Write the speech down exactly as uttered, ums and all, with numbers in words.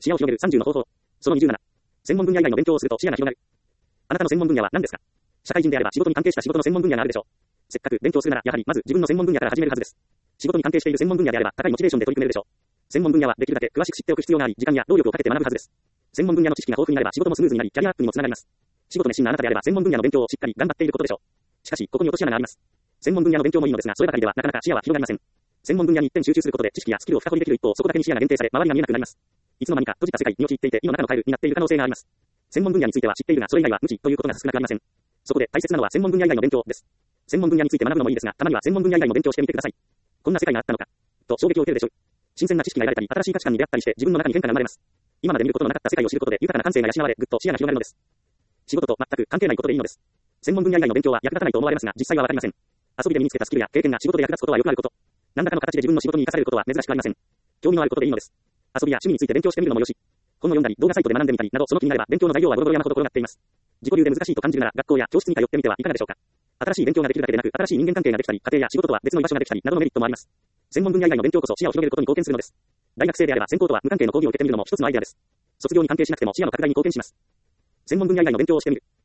視野を広げるさんじゅうの方法。そのにじゅうなな。専門分野以外の勉強をすると視野が広がる。あなたの専門分野は何ですか？社会人であれば仕事に関係した仕事の専門分野があるでしょう。せっかく勉強するならやはりまず自分の専門分野から始めるはずです。仕事に関係している専門分野であれば高いモチベーションで取り組めるでしょう。専門分野はできるだけ詳しく知っておく必要があり、時間や労力をかけて学ぶはずです。専門分野の知識が豊富になれば仕事もスムーズになり、キャリアアップにもつながります。仕事熱心なあなたであれば専門分野の勉強をしっかり頑張っていることでしょう。しかし、ここに落とし穴があります。専門分野の勉強もいいのですが、そればかりではなかなか視野は広がりません。専門分野に一点集中することで知識やスキルを深掘りできる一方、そこだけに視野が限定され、周りが見えなくなります。いつの間にか閉じた世界に陥っていて、今の中のカエルになっている可能性があります。専門分野については知っているが、それ以外は無知ということが少なくありません。そこで大切なのは専門分野以外の勉強です。専門分野について学ぶのもいいですが、たまには専門分野以外の勉強をしてみてください。こんな世界があったのか、と衝撃を受けるでしょう。新鮮な知識が得られたり、新しい価値観に出会ったりして自分の中に変化が生まれます。今まで見ることのなかった世界を知ることで豊かな感性が養われ、ぐっと視野が広がるのです。仕事と全く関係ないことでいいのです。専門分野以外の勉強は役立たないと思われますが、実際はわかりません。遊びで身につけたスキルや経験が仕事で役立つことはよくあること。何らかの形で自分の仕事に生かされることは珍しくありません。興味のあることでいいのです。遊びや趣味について勉強してみるのもよし。本を読んだり、動画サイトで学んでみたりなど、その気になれば勉強の材料はゴロゴロ山ほど転がっています。自己流で難しいと感じるなら、学校や教室に通ってみてはいかがでしょうか。新しい勉強ができるだけでなく、新しい人間関係ができたり、家庭や仕事とは別の居場所ができたりなどのメリットもあります。専門分野以外の勉強こそ視野を広げることに貢献するのです。大学生であれば専攻とは無関係の講義を受けてみるのも一つのアイデアです。卒業に関係しなくても視野の拡大に貢献します。専門分野以外の勉強をしてみる。